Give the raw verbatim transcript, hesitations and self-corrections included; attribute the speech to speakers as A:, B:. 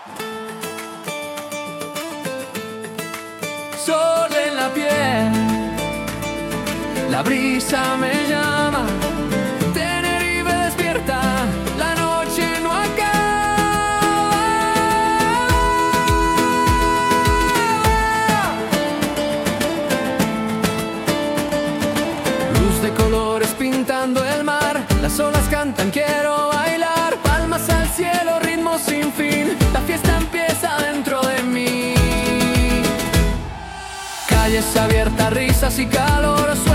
A: Sol en la piel, la brisa me llama, Tenerife despierta, la noche no acaba. Luz de colores pintando el mar, las olas cantan, quiero bailar, palmas al cielo, ritmo sin fin, la fiesta empieza dentro de mí. Calles abiertas, risas y calor.